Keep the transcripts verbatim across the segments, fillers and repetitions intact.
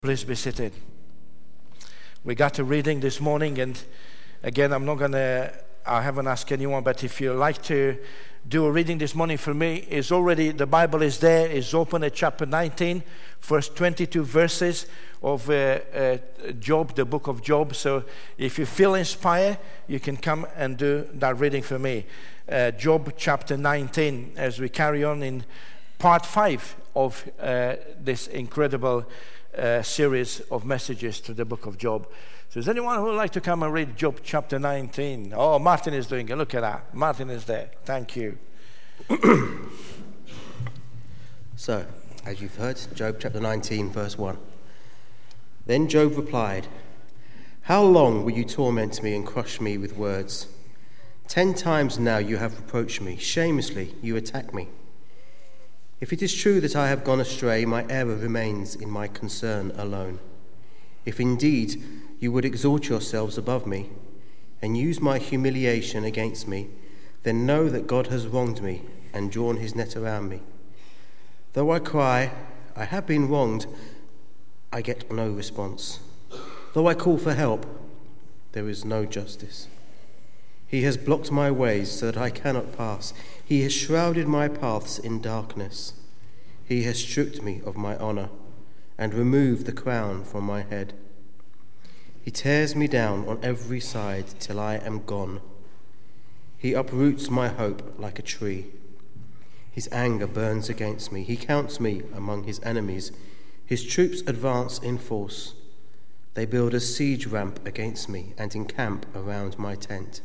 Please be seated. We got a reading this morning, and again, I'm not going to, I haven't asked anyone, but if you like to do a reading this morning for me, it's already, the Bible is there, it's open at chapter nineteen, first twenty-two verses of uh, uh, Job, the book of Job. So if you feel inspired, you can come and do that reading for me. Uh, Job chapter nineteen, as we carry on in part five of uh, this incredible Uh, series of messages to the book of Job. So is anyone who would like to come and read Job chapter nineteen? Oh, Martin is doing it. Look at that. Martin is there. Thank you. So, as you've heard, Job chapter nineteen, verse one. Then Job replied, "How long will you torment me and crush me with words? Ten times now you have reproached me. Shamelessly you attack me. If it is true that I have gone astray, my error remains in my concern alone. If indeed you would exalt yourselves above me and use my humiliation against me, then know that God has wronged me and drawn his net around me. Though I cry, I have been wronged, I get no response. Though I call for help, there is no justice. He has blocked my ways so that I cannot pass. He has shrouded my paths in darkness. He has stripped me of my honor and removed the crown from my head. He tears me down on every side till I am gone. He uproots my hope like a tree. His anger burns against me. He counts me among his enemies. His troops advance in force. They build a siege ramp against me and encamp around my tent.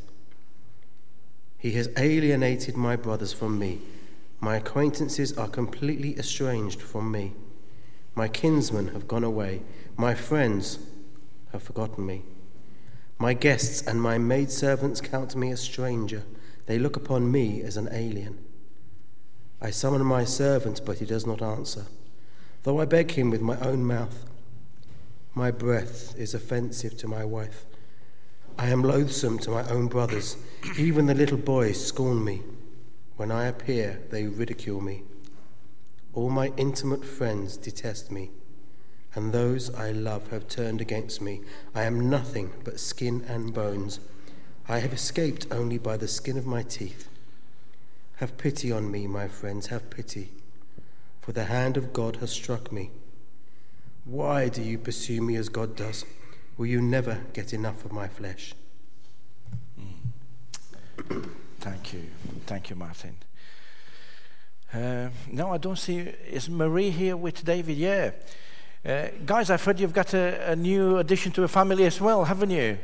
He has alienated my brothers from me. My acquaintances are completely estranged from me. My kinsmen have gone away. My friends have forgotten me. My guests and my maidservants count me a stranger. They look upon me as an alien. I summon my servant, but he does not answer. Though I beg him with my own mouth, my breath is offensive to my wife. I am loathsome to my own brothers. Even the little boys scorn me. When I appear, they ridicule me. All my intimate friends detest me, and those I love have turned against me. I am nothing but skin and bones. I have escaped only by the skin of my teeth. Have pity on me, my friends, have pity, for the hand of God has struck me. Why do you pursue me as God does? Will you never get enough of my flesh?" Mm. Thank you. Thank you, Martin. Uh, no, I don't see... Is Marie here with David? Yeah. Uh, guys, I've heard you've got a, a new addition to the family as well, haven't you?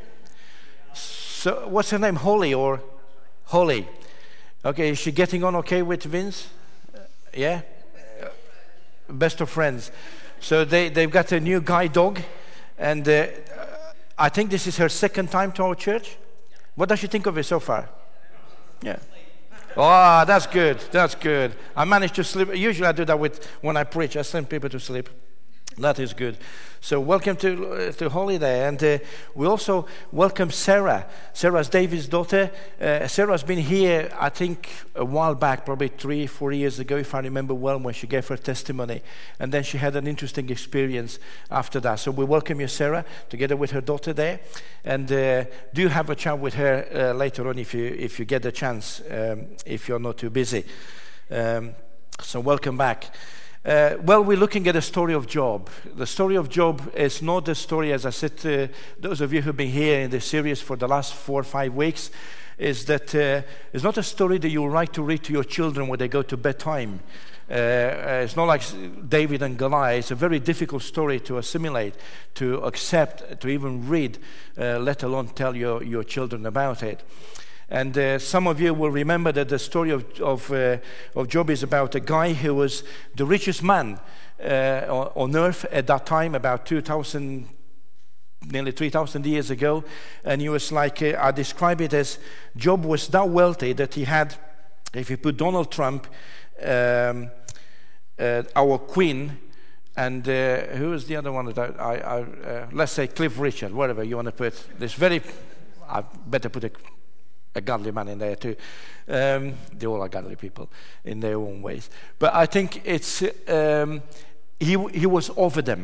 So, what's her name? Holly or... Holly. Okay, is she getting on okay with Vince? Uh, yeah? Uh, best of friends. So they, they've got a new guide dog, and uh, I think this is her second time to our church. What does she think of it so far? Yeah. Oh, that's good. That's good. I managed to sleep. Usually I do that with when I preach. I send people to sleep. That is good. So welcome to uh, to Holiday, and uh, we also welcome Sarah. Sarah's David's daughter. Uh, Sarah's been here, I think, a while back, probably three, four years ago, if I remember well, when she gave her testimony, and then she had an interesting experience after that. So we welcome you, Sarah, together with her daughter there, and uh, do have a chat with her uh, later on if you if you get the chance, um, if you're not too busy. Um, so welcome back. Uh, well, we're looking at the story of Job. The story of Job is not the story, as I said to those of you who've been here in this series for the last four or five weeks, is that uh, it's not a story that you like to read to your children when they go to bedtime. Uh, it's not like David and Goliath. It's a very difficult story to assimilate, to accept, to even read, uh, let alone tell your, your children about it. And uh, some of you will remember that the story of of, uh, of Job is about a guy who was the richest man uh, on earth at that time, about two thousand, nearly three thousand years ago. And he was like, uh, I describe it as Job was that wealthy that he had, if you put Donald Trump, um, uh, our queen, and uh, who is the other one that I, I uh, let's say Cliff Richard, whatever you want to put. This very, I better put a a godly man in there too. Um, they all are godly people in their own ways. But I think it's um, he he was over them.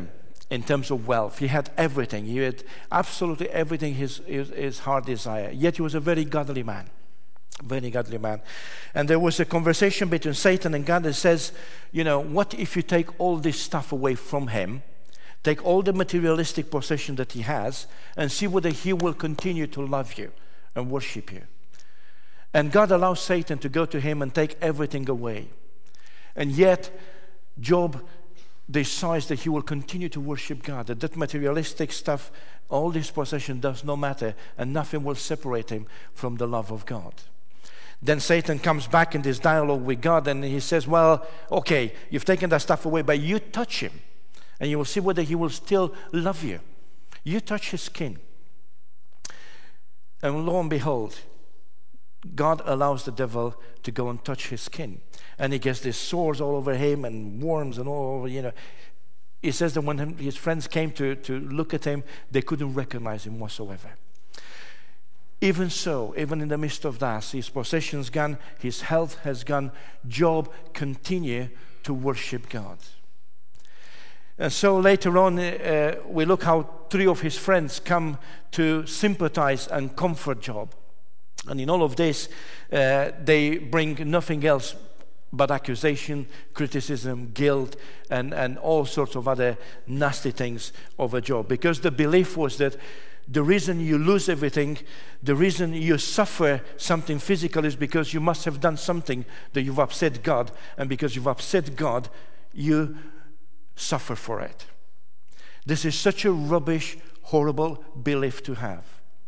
in terms of wealth. He had everything. He had absolutely everything his, his, his heart desired. Yet he was a very godly man. Very godly man. And there was a conversation between Satan and God that says, you know, what if you take all this stuff away from him, take all the materialistic possession that he has, and see whether he will continue to love you and worship you. And God allows Satan to go to him and take everything away. And yet, Job decides that he will continue to worship God, that that materialistic stuff, all this possession does not matter, and nothing will separate him from the love of God. Then Satan comes back in this dialogue with God, and he says, well, okay, you've taken that stuff away, but you touch him, and you will see whether he will still love you. You touch his skin. And lo and behold, God allows the devil to go and touch his skin. And he gets these sores all over him and worms and all over, you know. He says that when his friends came to, to look at him, they couldn't recognize him whatsoever. Even so, even in the midst of that, his possessions gone, his health has gone, Job continued to worship God. And so later on, uh, we look how three of his friends come to sympathize and comfort Job. And in all of this, uh, they bring nothing else but accusation, criticism, guilt, and, and all sorts of other nasty things over Job. Because the belief was that the reason you lose everything, the reason you suffer something physical is because you must have done something that you've upset God. And because you've upset God, you suffer for it. This is such a rubbish, horrible belief to have.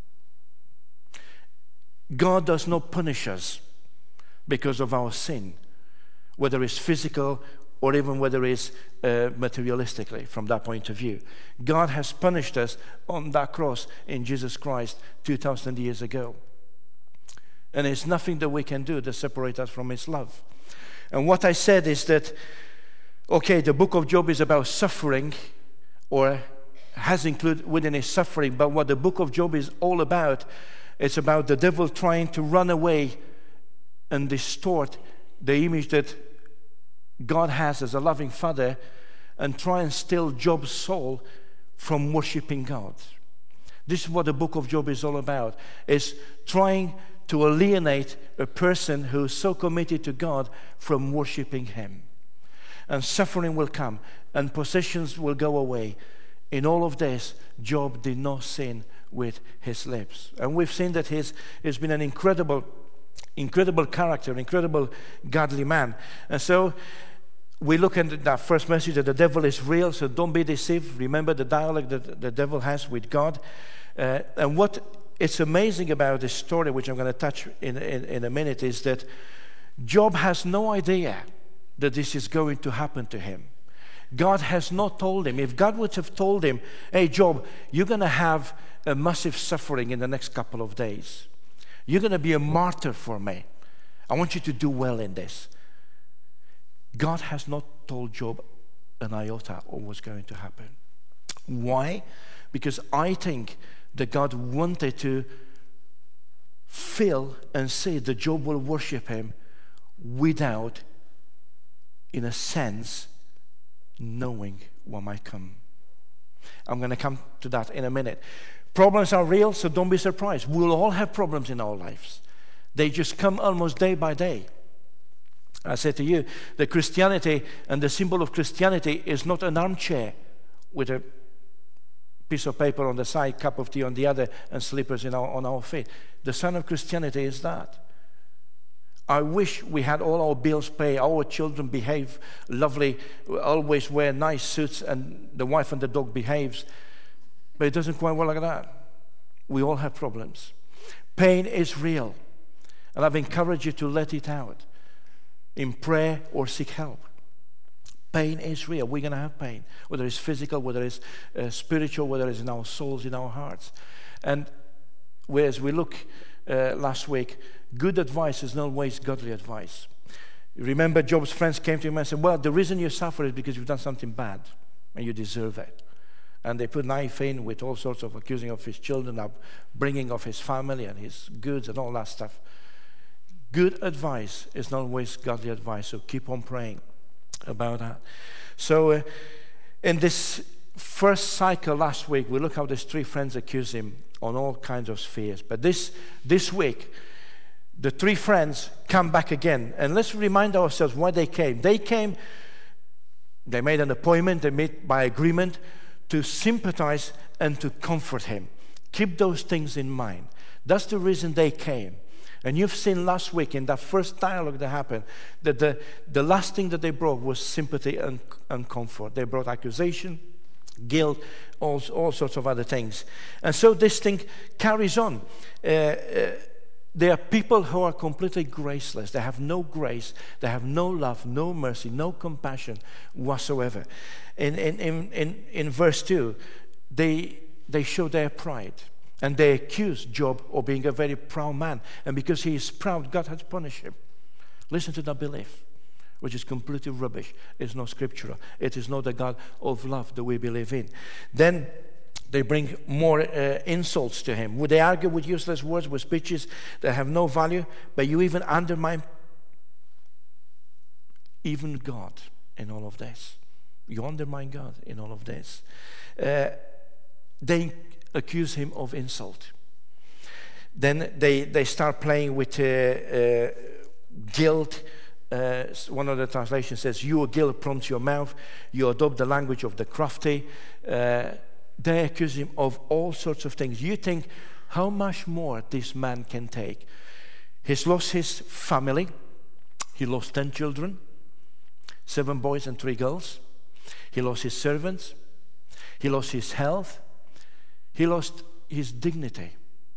God does not punish us because of our sin, whether it's physical or even whether it's uh, materialistically from that point of view. God has punished us on that cross in Jesus Christ two thousand years ago. And there's nothing that we can do to separate us from his love. And what I said is that, okay, the book of Job is about suffering, or has included within his suffering, but what the book of Job is all about, it's about the devil trying to run away and distort the image that God has as a loving father and try and steal Job's soul from worshiping God. This is what the book of Job is all about. It's trying to alienate a person who is so committed to God from worshiping him. And suffering will come and possessions will go away. In all of this, Job did not sin with his lips. And we've seen that he's, he's been an incredible, incredible character, incredible godly man. And so we look at that first message that the devil is real, so don't be deceived. Remember the dialogue that the devil has with God. Uh, and what is amazing about this story, which I'm going to touch in, in, in a minute, is that Job has no idea that this is going to happen to him. God has not told him. If God would have told him, hey, Job, you're going to have a massive suffering in the next couple of days. You're going to be a martyr for me. I want you to do well in this. God has not told Job an iota of what's going to happen. Why? Because I think that God wanted to feel and say that Job will worship him without, in a sense, knowing what might come. I'm going to come to that in a minute. Problems are real, so don't be surprised. We'll all have problems in our lives. They just come almost day by day. I said to you that Christianity and the symbol of Christianity is not an armchair with a piece of paper on the side, cup of tea on the other, and slippers in our, on our feet. The sign of Christianity is that. I wish we had all our bills paid, our children behave lovely, always wear nice suits, and the wife and the dog behaves. But it doesn't quite work like that. We all have problems. Pain is real. And I've encouraged you to let it out in prayer or seek help. Pain is real. We're going to have pain, whether it's physical, whether it's uh, spiritual, whether it's in our souls, in our hearts. And whereas we look uh, last week, good advice is not always godly advice. Remember, Job's friends came to him and said, well, the reason you suffer is because you've done something bad and you deserve it. And they put knife in with all sorts of accusing of his children, of bringing of his family and his goods and all that stuff. Good advice is not always godly advice, so keep on praying about that. So uh, in this first cycle last week, we look how these three friends accuse him on all kinds of spheres. But this this week, the three friends come back again. And let's remind ourselves why they came. They came, they made an appointment, they met by agreement to sympathize and to comfort him. Keep those things in mind. That's the reason they came. And you've seen last week in that first dialogue that happened that the, the last thing that they brought was sympathy and, and comfort. They brought accusation, guilt, all, all sorts of other things. And so this thing carries on. Uh, uh, there are people who are completely graceless. They have no grace. They have no love, no mercy, no compassion whatsoever. In, in, in, in, in verse two, they, they show their pride. And they accuse Job of being a very proud man. And because he is proud, God has punished him. Listen to that belief, which is completely rubbish. It's not scriptural. It is not the God of love that we believe in. Then they bring more uh, insults to him. Would they argue with useless words, with speeches that have no value? But you even undermine even God in all of this. You undermine God in all of this. Uh, they accuse him of insult. Then they, they start playing with uh, uh, guilt. Uh, one of the translations says, you, guilt, prompts your mouth. You adopt the language of the crafty. Uh, they accuse him of all sorts of things. You think how much more this man can take. He's lost his family. He lost ten children, seven boys and three girls. He lost his servants. He lost his health. He lost his dignity.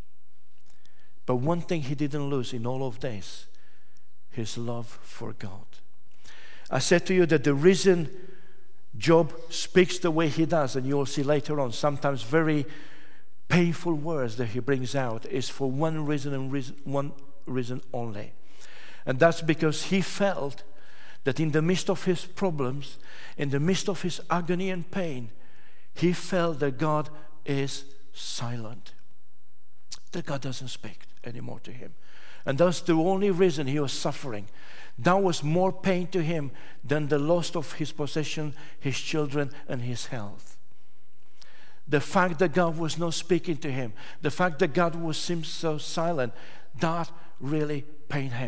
But one thing he didn't lose in all of this, his love for God. I said to you that the reason Job speaks the way he does, and you'll see later on, sometimes very painful words that he brings out, is for one reason and reason, one reason only. And that's because he felt that in the midst of his problems, in the midst of his agony and pain, he felt that God is silent, that God doesn't speak anymore to him. And that's the only reason he was suffering. That was more pain to him than the loss of his possession, his children, and his health. The fact that God was not speaking to him, the fact that God was seemed so silent, that really pained him.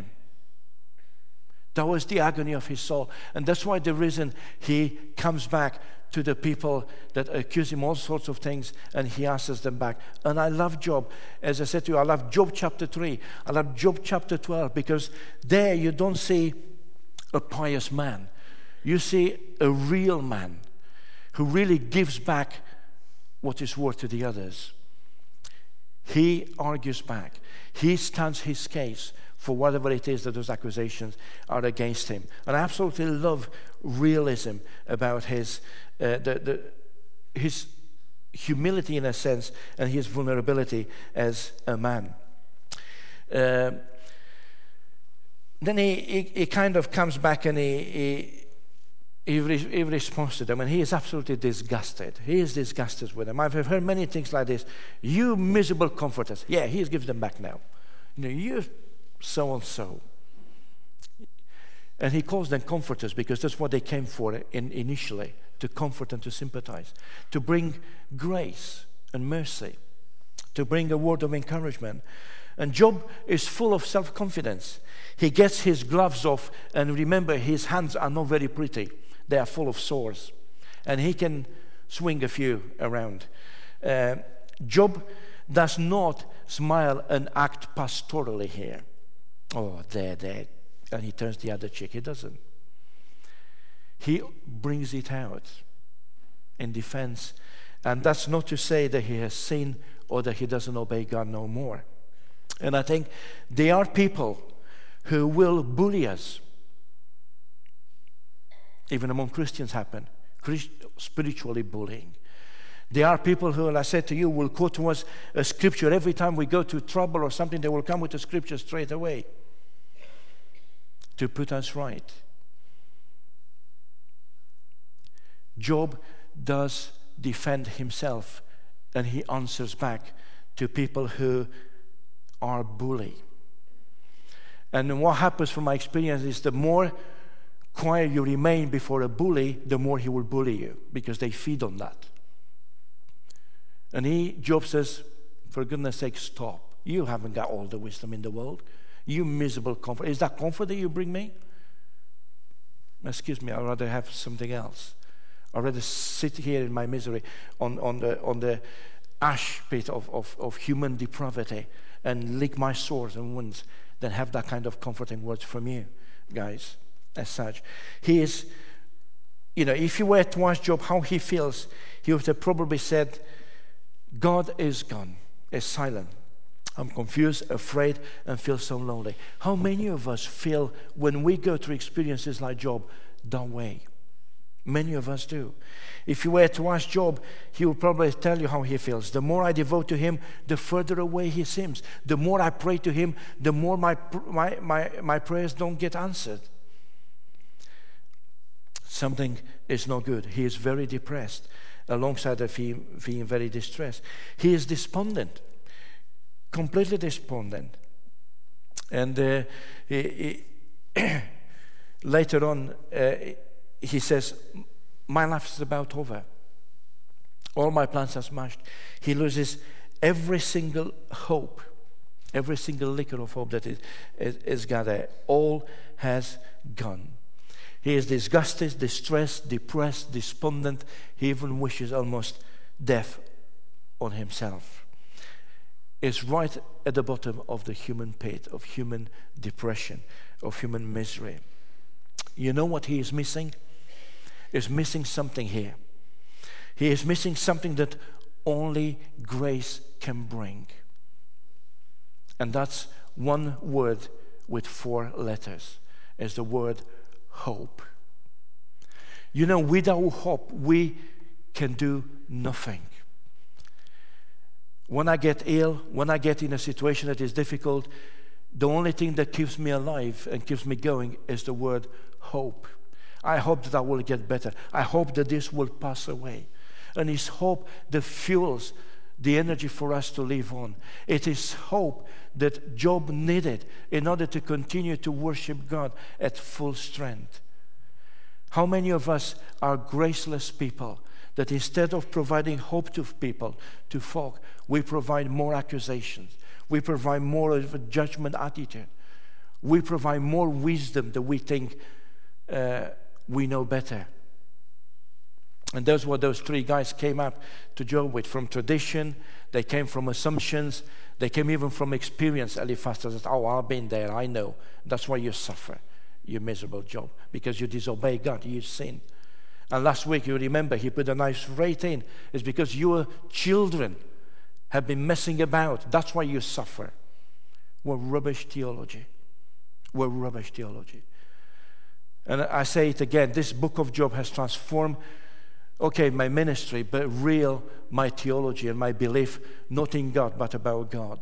That was the agony of his soul. And that's why the reason he comes back to the people that accuse him all sorts of things, and he answers them back. And I love Job. As I said to you, I love Job chapter three. I love Job chapter twelve, because there you don't see a pious man. You see a real man who really gives back what is worth to the others. He argues back. He stands his case for whatever it is that those accusations are against him. And I absolutely love realism about his uh, the, the, his humility in a sense, and his vulnerability as a man. Uh, then he, he, he kind of comes back and he, he, he, re, he responds to them, and he is absolutely disgusted. He is disgusted with them. I've heard many things like this. You miserable comforters. Yeah, he gives them back now. You know, you so-and-so. And he calls them comforters because that's what they came for in, initially, to comfort and to sympathize, to bring grace and mercy, to bring a word of encouragement. And Job is full of self-confidence. He gets his gloves off, and remember, his hands are not very pretty. They are full of sores. And he can swing a few around. Uh, Job does not smile and act pastorally here. Oh, there, there. And he turns the other cheek. He doesn't. He brings it out in defense. And that's not to say that he has sinned or that he doesn't obey God no more. And I think there are people who will bully us. Even among Christians happen. Christ- spiritually bullying. There are people who, like I said to you, will quote to us a scripture. Every time we go to trouble or something, they will come with a scripture straight away to put us right. Job does defend himself, and he answers back to people who are bully. And what happens from my experience is the more quiet you remain before a bully, the more he will bully you, because they feed on that. And he, Job says, for goodness sake, stop. You haven't got all the wisdom in the world. You miserable comfort. Is that comfort that you bring me? Excuse me, I'd rather have something else. I'd rather sit here in my misery on, on the on the ash pit of, of, of human depravity and lick my sores and wounds than have that kind of comforting words from you, guys, as such. He is, you know, if you were to ask Job how he feels, he would have probably said, God is gone, is silent. I'm confused, afraid, and feel so lonely. How many of us feel when we go through experiences like Job that way? Many of us do. If you were to ask Job, he will probably tell you how he feels. The more I devote to him, the further away he seems. The more I pray to him, the more my my my, my prayers don't get answered. Something is not good. He is very depressed, alongside of him being very distressed. He is despondent. Completely despondent. And uh, he, he later on, uh, he says, my life is about over. All my plans are smashed. He loses every single hope, every single liquor of hope that is, is, is gathered. All has gone. He is disgusted, distressed, depressed, despondent. He even wishes almost death on himself. Is right at the bottom of the human pit, of human depression, of human misery. You know what he is missing? He's missing something here. He is missing something that only grace can bring. And that's one word with four letters. It's the word hope. You know, without hope, we can do nothing. When I get ill, when I get in a situation that is difficult, the only thing that keeps me alive and keeps me going is the word hope. I hope that I will get better. I hope that this will pass away. And it's hope that fuels the energy for us to live on. It is hope that Job needed in order to continue to worship God at full strength. How many of us are graceless people that instead of providing hope to people, to folk, we provide more accusations. We provide more of a judgment attitude. We provide more wisdom that we think uh, we know better. And those were those three guys came up to Job with. From tradition, they came from assumptions, they came even from experience. Eliphaz says, oh, I've been there, I know. That's why you suffer, you miserable Job, because you disobey God, you sin. And last week, you remember, he put a nice rate in. It's because your children have been messing about. That's why you suffer. We're rubbish theology. We're rubbish theology. And I say it again, this book of Job has transformed, okay, my ministry, but real, my theology and my belief, not in God, but about God.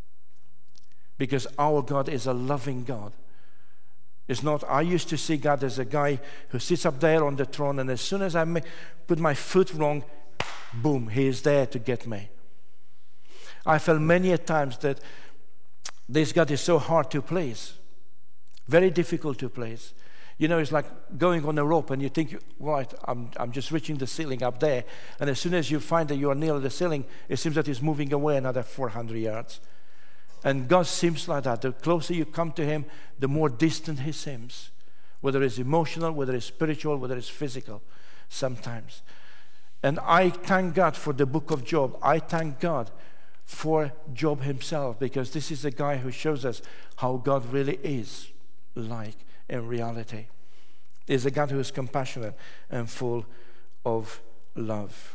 Because our God is a loving God. It's not, I used to see God as a guy who sits up there on the throne, and as soon as I make, put my foot wrong, boom, he is there to get me. I felt many a times that this God is so hard to please, very difficult to please. You know, it's like going on a rope and you think, right, I'm, I'm just reaching the ceiling up there, and as soon as you find that you are near the ceiling, it seems that it's moving away another four hundred yards. And God seems like that. The closer you come to him, the more distant he seems. Whether it's emotional, whether it's spiritual, whether it's physical, sometimes. And I thank God for the book of Job. I thank God for Job himself, because this is a guy who shows us how God really is like in reality. He's a God who is compassionate and full of love.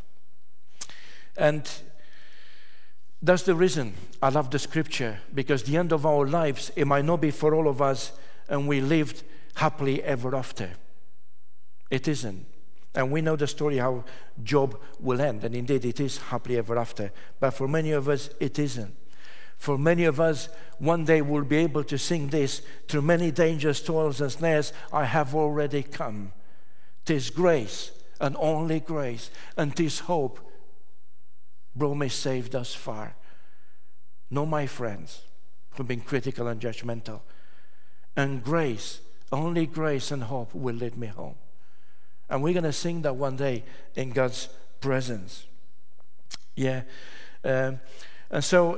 And that's the reason I love the scripture, because the end of our lives, it might not be for all of us and we lived happily ever after. It isn't. And we know the story how Job will end, and indeed it is happily ever after. But for many of us, it isn't. For many of us, one day we'll be able to sing this, through many dangers, toils and snares, I have already come. 'Tis grace, and only grace, and 'tis hope brought me safe thus far. No, my friends, who've been critical and judgmental. And grace, only grace and hope will lead me home. And we're going to sing that one day in God's presence. Yeah. Um, and so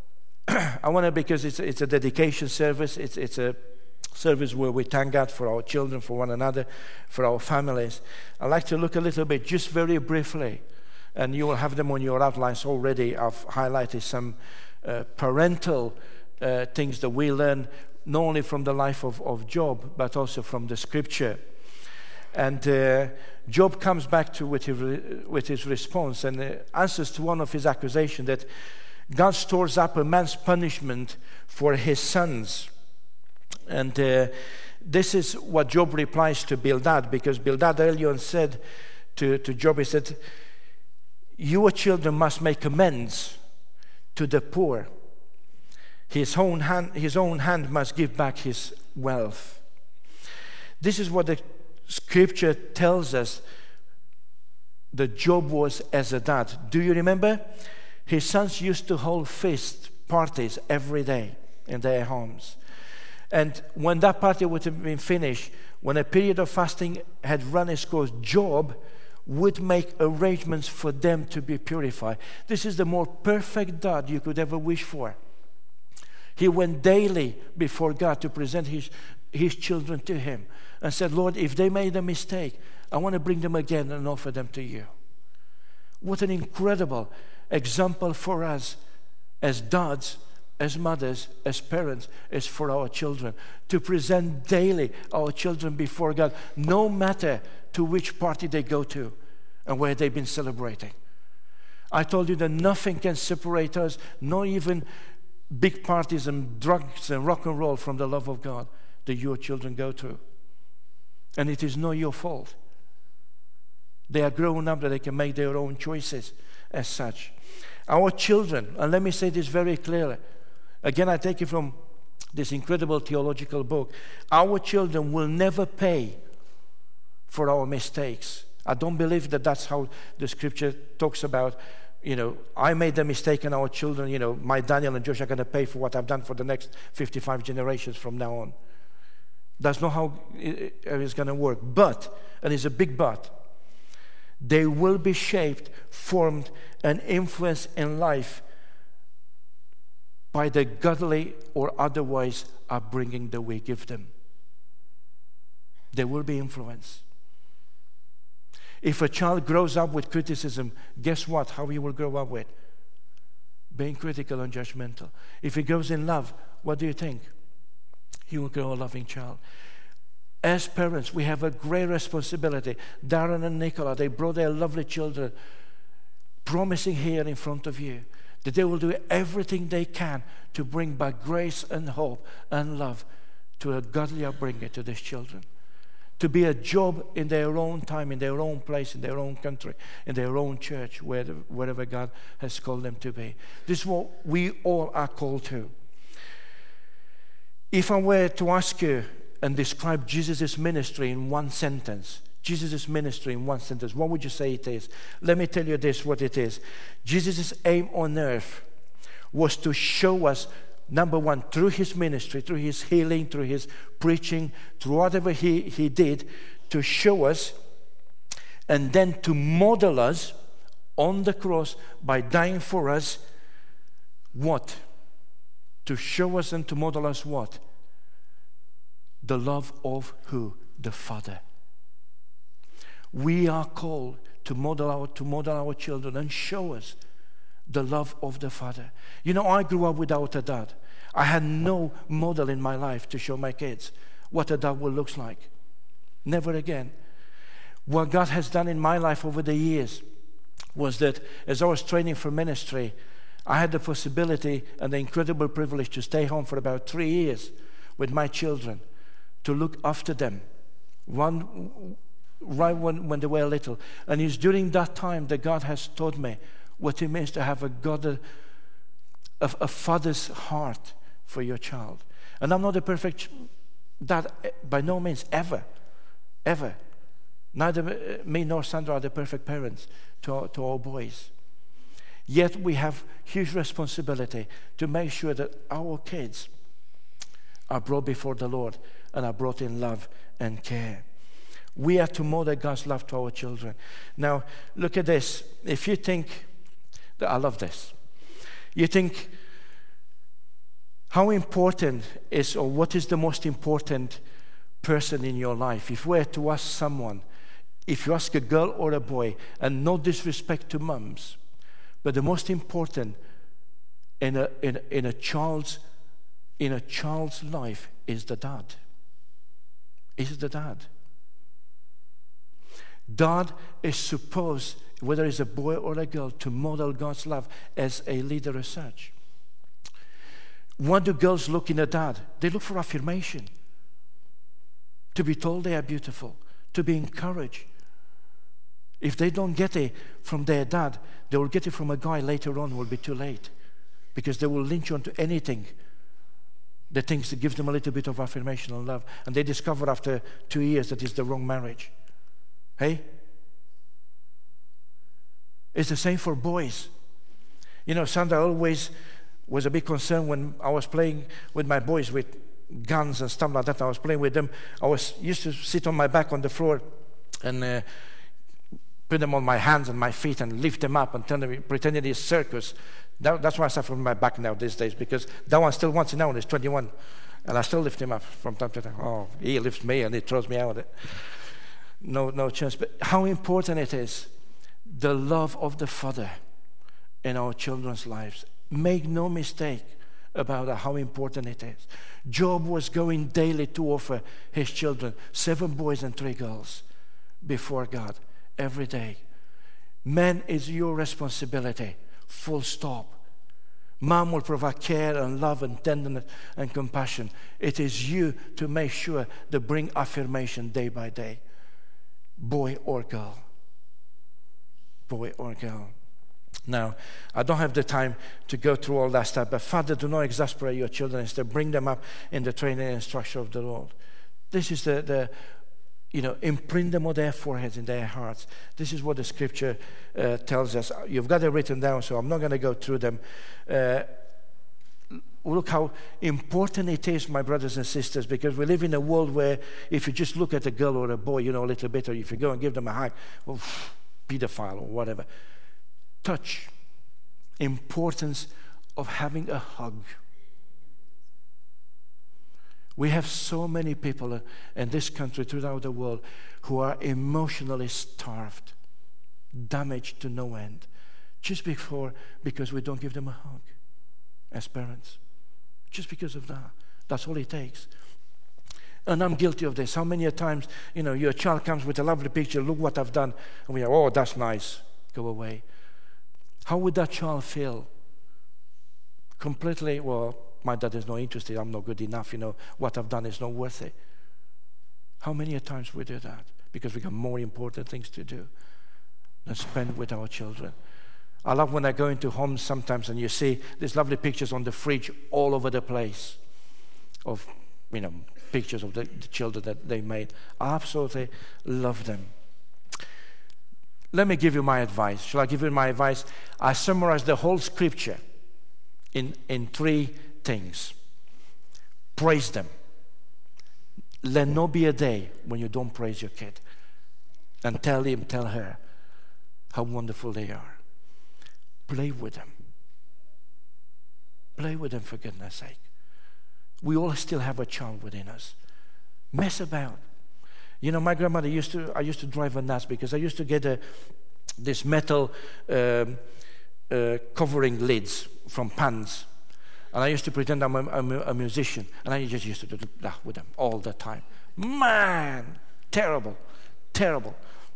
I want to, because it's, it's a dedication service, it's, it's a service where we thank God for our children, for one another, for our families. I'd like to look a little bit, just very briefly, and you will have them on your outlines already. I've highlighted some uh, parental uh, things that we learn not only from the life of, of Job, but also from the scripture. And uh, Job comes back to with his, with his response and uh, answers to one of his accusations that God stores up a man's punishment for his sons. And uh, this is what Job replies to Bildad, because Bildad earlier on said to, to Job, he said, your children must make amends to the poor. His own hand, his own hand must give back his wealth. This is what the scripture tells us that Job was as a dad. Do you remember? His sons used to hold feast parties every day in their homes. And when that party would have been finished, when a period of fasting had run its course, Job would make arrangements for them to be purified. This is the more perfect dad you could ever wish for. He went daily before God to present his, his children to him and said, Lord, if they made a mistake, I want to bring them again and offer them to you. What an incredible example for us as dads, as mothers, as parents, as for our children, to present daily our children before God, no matter to which party they go to and where they've been celebrating. I told you that nothing can separate us, not even big parties and drugs and rock and roll, from the love of God that your children go to. And it is not your fault. They are grown up that they can make their own choices as such. Our children, and let me say this very clearly, again I take it from this incredible theological book, our children will never pay for our mistakes. I don't believe that that's how the scripture talks about, you know, I made a mistake and our children, you know, my Daniel and Josh are going to pay for what I've done for the next fifty-five generations from now on. That's not how it's going to work. But, and it's a big but, they will be shaped, formed, and influenced in life by the godly or otherwise upbringing that we give them. They will be influenced. If a child grows up with criticism, guess what? How he will grow up with? Being critical and judgmental. If he grows in love, what do you think? He will grow a loving child. As parents, we have a great responsibility. Darren and Nicola, they brought their lovely children, promising here in front of you that they will do everything they can to bring back grace and hope and love to a godly upbringing to these children. To be a Job in their own time, in their own place, in their own country, in their own church, wherever, wherever God has called them to be. This is what we all are called to. If I were to ask you and describe Jesus' ministry in one sentence, Jesus' ministry in one sentence, what would you say it is? Let me tell you this, what it is. Jesus' aim on earth was to show us, number one, through his ministry, through his healing, through his preaching, through whatever he, he did, to show us and then to model us on the cross by dying for us. What? To show us and to model us what? The love of who? The Father. We are called to model our, to model our children and show us the love of the Father. You know, I grew up without a dad. I had no model in my life to show my kids what a dad will look like. Never again. What God has done in my life over the years was that as I was training for ministry, I had the possibility and the incredible privilege to stay home for about three years with my children, to look after them, one right when, when they were little. And it's during that time that God has taught me what it means to have a God, a, a father's heart for your child. And I'm not a perfect dad, by no means, ever, ever. Neither me nor Sandra are the perfect parents to our, to our boys. Yet we have huge responsibility to make sure that our kids are brought before the Lord and are brought in love and care. We are to model God's love to our children. Now, look at this. If you think I love this. You think, how important is, or what is the most important person in your life? If we were to ask someone, if you ask a girl or a boy, and no disrespect to mums, but the most important in a, in, in a child's in a child's life is the dad. Is the dad. Dad is supposed, whether it's a boy or a girl, to model God's love as a leader as such. What do girls look in a dad? They look for affirmation. To be told they are beautiful. To be encouraged. If they don't get it from their dad, they will get it from a guy later on. It will be too late. Because they will lynch onto anything that thinks that gives them a little bit of affirmation and love. And they discover after two years that it's the wrong marriage. Hey? It's the same for boys. You know, Sandra always was a big concern when I was playing with my boys with guns and stuff like that. I was playing with them. I was used to sit on my back on the floor and uh, put them on my hands and my feet and lift them up and tell them, pretending it's circus. That, that's why I suffer from my back now these days, because that one still wants it now and he's twenty-one. And I still lift him up from time to time. Oh, he lifts me and he throws me out of it. No, no chance. But how important it is, the love of the Father in our children's lives. Make no mistake about how important it is. Job was going daily to offer his children, seven boys and three girls, before God every day. Man, is your responsibility. Full stop. Mom will provide care and love and tenderness and compassion. It is you to make sure to bring affirmation day by day. Boy or girl. Boy or girl. Now, I don't have the time to go through all that stuff, but Father, do not exasperate your children. Instead, bring them up in the training and structure of the Lord. This is the, the you know, imprint them on their foreheads, in their hearts. This is what the Scripture uh, tells us. You've got it written down, so I'm not going to go through them. Uh, look how important it is, my brothers and sisters, because we live in a world where if you just look at a girl or a boy, you know, a little bit, or if you go and give them a hug, well, pedophile or whatever. Touch. Importance of having a hug. We have so many people in this country, throughout the world, who are emotionally starved, damaged to no end, just before because we don't give them a hug as parents. Just because of that. That's all it takes. And I'm guilty of this. How many times, you know, your child comes with a lovely picture, look what I've done, and we are, oh, that's nice, go away. How would that child feel? Completely, well, my dad is not interested, I'm not good enough, you know, what I've done is not worth it. How many times we do that? Because we got more important things to do than spend with our children. I love when I go into homes sometimes and you see these lovely pictures on the fridge all over the place of, you know, pictures of the, the children that they made. I absolutely love them. Let me give you my advice. Shall I give you my advice? I summarize the whole Scripture in, in three things. Praise them. Let not be a day when you don't praise your kid. And tell him, tell her how wonderful they are. Play with them. Play with them, for goodness sake. We all still have a child within us. Mess about. You know, my grandmother used to, I used to drive her nuts because I used to get a, this metal um, uh, covering lids from pans. And I used to pretend I'm a, a, a musician. And I just used to do that with them all the time. Man, terrible, terrible.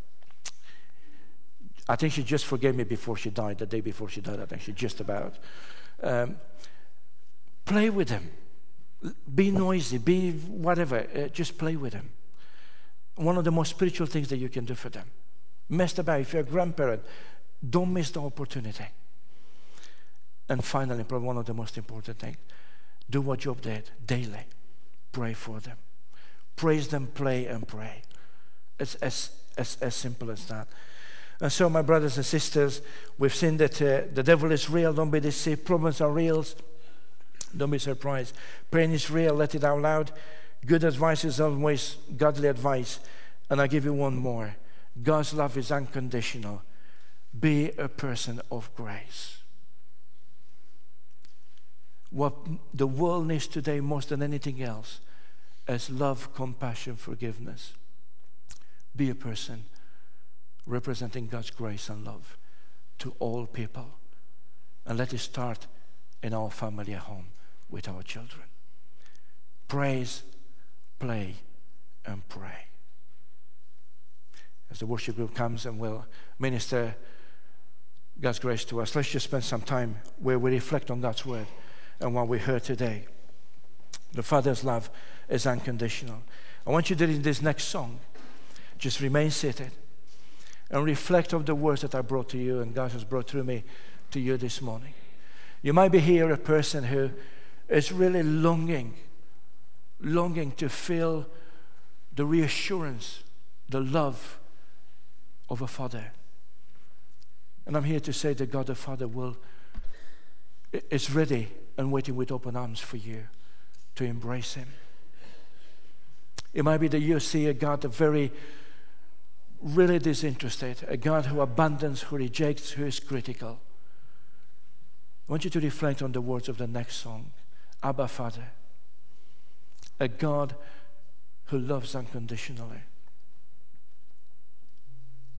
I think she just forgave me before she died, the day before she died, I think she just about. Um, play with them. Be noisy, be whatever. Uh, just play with them. One of the most spiritual things that you can do for them. Mess about. If you're a grandparent, don't miss the opportunity. And finally, probably one of the most important things, do what Job did daily. Pray for them. Praise them, play, and pray. It's as, as, as simple as that. And so, my brothers and sisters, we've seen that uh, the devil is real. Don't be deceived. Problems are real. Don't be surprised. Pain is real. Let it out loud. Good advice is always godly advice. And I'll give you one more. God's love is unconditional. Be a person of grace. What the world needs today more than anything else is love, compassion, forgiveness. Be a person representing God's grace and love to all people. And let it start in our family at home with our children. Praise, play, and pray. As the worship group comes and will minister God's grace to us, let's just spend some time where we reflect on God's word and what we heard today. The Father's love is unconditional. I want you to, in this next song, just remain seated and reflect on the words that I brought to you and God has brought through me to you this morning. You might be here a person who is really longing, longing to feel the reassurance, the love of a father. And I'm here to say that God the Father will is ready and waiting with open arms for you to embrace him. It might be that you see a God that very really disinterested, a God who abandons, who rejects, who is critical. I want you to reflect on the words of the next song. Abba, Father, a God who loves unconditionally.